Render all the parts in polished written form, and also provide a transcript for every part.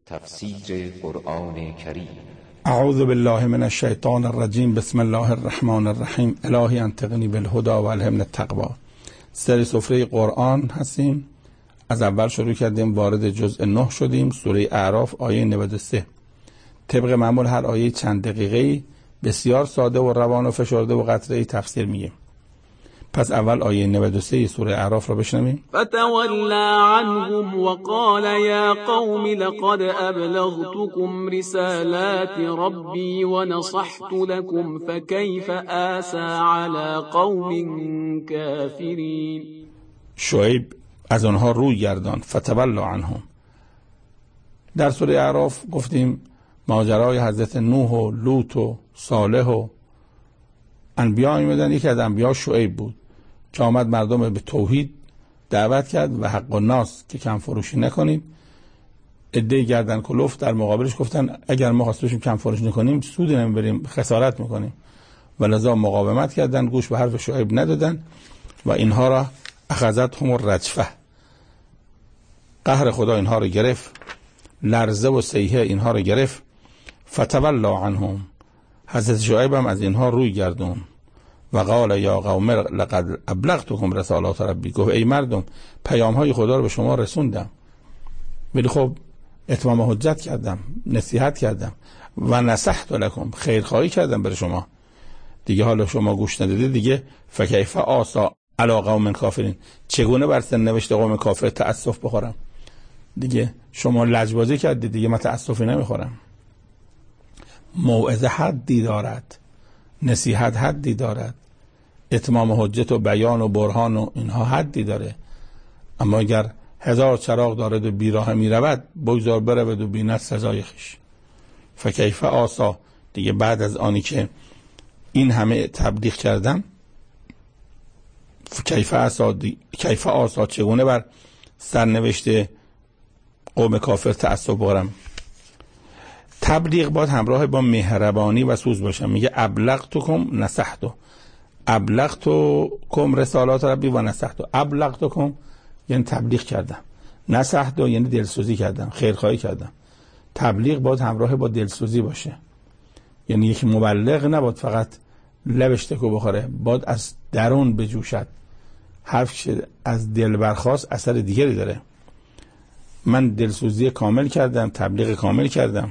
تفسیر قرآن کریم. اعوذ بالله من الشیطان الرجیم. بسم الله الرحمن الرحیم. الهی انطقنی بالهدی و الهمنی التقوی. سری سفره قرآن هستیم. از اول شروع کردیم، وارد جزء 9 شدیم. سوره اعراف آیه 93. طبق معمول هر آیه چند دقیقه‌ای بسیار ساده و روان و فشرده و قطره‌ای تفسیر میگیم. پس اول آیه 93 سوره اعراف را بشنویم. فتولى عنهم وقال يا قوم لقد أبلغتكم رسالات ربي ونصحت لكم فكيف آسى على قوم كافرين. شعیب از آنها روی گردان. فتولى عنهم. در سوره اعراف گفتیم ماجرای حضرت نوح و لوط و صالح و انبیا می‌بودن. یکی از انبیا شعیب بود که آمد مردم به توحید دعوت کرد و حق الناس که کم فروشی نکنیم. عده‌ای گردن کلفت در مقابلش گفتن اگر ما خواستیم کم فروش نکنیم سودی نمیبریم، خسارت میکنیم، و لذا مقاومت کردن، گوش به حرف شعیب ندادن و اینها را اخذتهم الرجفه، قهر خدا اینها را گرفت، لرزه و صیحه اینها را گرفت. فتولى عنهم. حضرت شعیب هم از اینها روی گردون و قال یا قوم لقد ابلغتكم رسالات ربی. گفت ای مردم پیام های خدا رو به شما رسوندم، ولی خب اتمام حجت کردم، نصیحت کردم و نصحت لكم، خیرخواهی کردم برای شما. دیگه حالا شما گوش ندادید، دیگه فکیف آسا علی قوم کافرین، چگونه بر سرنوشت قوم کافر تأسف بخورم. دیگه شما لجبازی کردید، دیگه من تأسفی نمیخورم. موعظه حدی دارد، نصیحت حدی دارد، اتمام حجت و بیان و برهان و اینها حدی داره. اما اگر هزار چراغ دارد و بیراه می رود، بگذار برود و بیند سزای خویش. فکیف آسا. دیگه بعد از آنی که این همه تبلیغ کردم، کیف آسا چگونه بر سرنوشت قوم کافر تأسف بخورم. تبلیغ باید همراه با مهربانی و سوز باشه. میگه ابلغتکم نصحت، ابلغتکم رسالات ربی و نصحت. ابلغتکم یعنی تبلیغ کردم، نصحت یعنی دلسوزی کردم، خیرخواهی کردم. تبلیغ باید همراه با دلسوزی باشه. یعنی یک مبلغ نباید فقط لبش تکو بخوره، باید از درون بجوشد. حرف که از دل برخاست اثر دیگری داره. من دلسوزی کامل کردم، تبلیغ کامل کردم.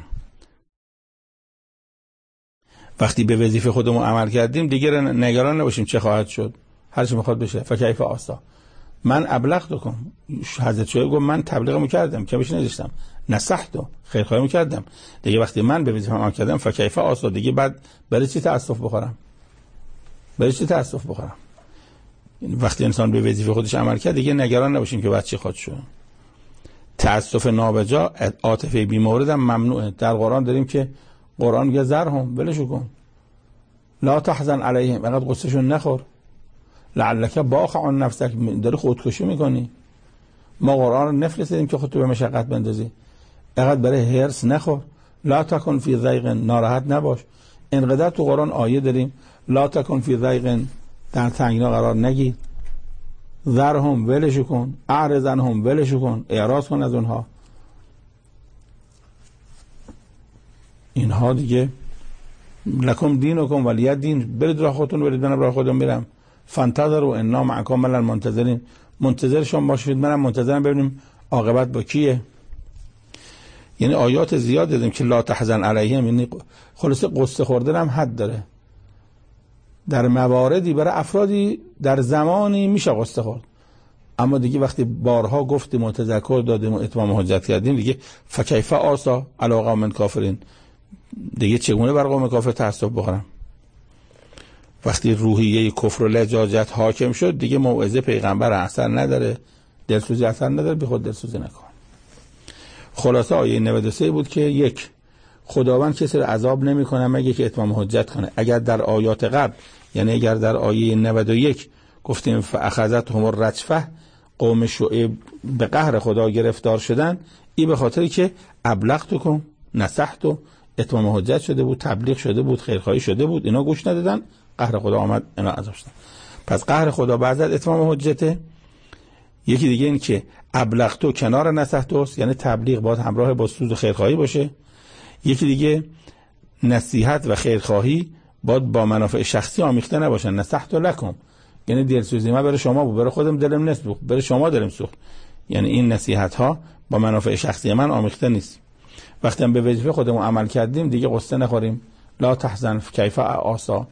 وقتی به وظیفه خودمون عمل کردیم دیگه نگران نباشیم چه خواهد شد، هر چی میخواد بشه. فکیف آسا. من ابلغتکم، حضرت شعیب گفت من تبلیغمو کردم، که بهش نذاشتم، نصحت، خیرخواهی کردم. دیگه وقتی من به وظیفه عمل کردم فکیف آسا، دیگه بعد برای چی تأسف بخورم؟ وقتی انسان به وظیفه خودش عمل کرد دیگه نگران نباشیم که بعد چی خواهد شد. تأسف نابجا، عاطفه بی‌مورد هم ممنوعه. در قرآن داریم که قرآن میگه ذرهم، ولشون کن، لا تحزن علیهم، اینقدر قصهشون نخور، لعلک باخع نفسک، داری خودکشی میکنی. ما قرآن رو نفرستیدیم که خودتو به مشقت بندازی. اینقدر برای هرس نخور، لا تکن فی ضیق، ناراحت نباش. اینقدر تو قرآن آیه داریم لا تکن فی ضیق، در تنگنا قرار نگیر. ذرهم، ولشون کن. اعرض عنهم، ولشون کن، اعراض کن از اونها. اینها دیگه لکم دینکم ولی دین، برید راه خودتون، برید من راه خودم میرم. فانتظروا انا معکم من المنتظرین، منتظر شما باشید، منم منتظرم ببینیم عاقبت با کیه. یعنی آیات زیاد دیدیم که لا تحزن علیهم، یعنی خلاصه قصه خوردن هم حد داره. در مواردی برای افرادی در زمانی میشه قصه خورد، اما دیگه وقتی بارها گفتیم و تذکر دادیم و اتمام حجت کردیم، دیگه فکیف آسا علی قوم کافرین، دیگه چگونه بر قوم کافر تأسف بخورم. وقتی روحیه کفر و لجاجت حاکم شد دیگه موعظه پیغمبر اثر نداره، دلسوزی اثر نداره، بی خود دلسوزی نکن. خلاصه آیه 93 بود که یک، خداوند کسی رو عذاب نمیکنه مگه که اتمام حجت کنه. اگر در آیات قبل، یعنی اگر در آیه 91 گفتیم فاخذتهم الرجفه، قوم شعیب به قهر خدا گرفتار شدن، این به خاطری که ابلغتکم نصحت، اتمام حجت شده بود، تبلیغ شده بود، خیرخواهی شده بود، اینا گوش ندادن، قهر خدا آمد اینا عذاب شدن. پس قهر خدا بعد از اتمام حجته. یکی دیگه این که ابلغتو کنار نصحتوست، یعنی تبلیغ باید همراه با سوز و خیرخواهی باشه. یکی دیگه نصیحت و خیرخواهی باید با منافع شخصی آمیخته نباشن. نصحت لکم یعنی دلسوزی ما برای شما بود، برای خودم دلم نسوخت، برای شما دلم سوخت. یعنی این نصیحت ها با منافع شخصی من آمیخته نیست. وقتی هم به وظیفه خودمون عمل کردیم دیگه قصه نخوریم. لا تحزن کیف آسا،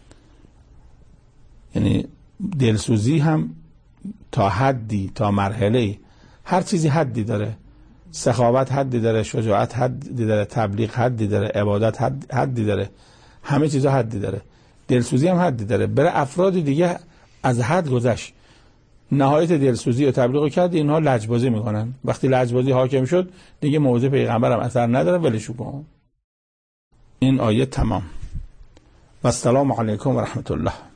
یعنی دلسوزی هم تا حدی، تا مرحله، هر چیزی حدی داره. سخاوت حدی داره، شجاعت حدی داره، تبلیغ حدی داره، عبادت حدی داره، همه چیزا حدی داره. دلسوزی هم حدی داره. برای افراد دیگه از حد گذشت، نهایت دلسوزی و تبلیغ کرد، اینها لجبازی میکنن. وقتی لجبازی حاکم شد دیگه موضوع پیغمبر هم اثر نداره، ولشو کن. این آیه تمام. و السلام علیکم و رحمت الله.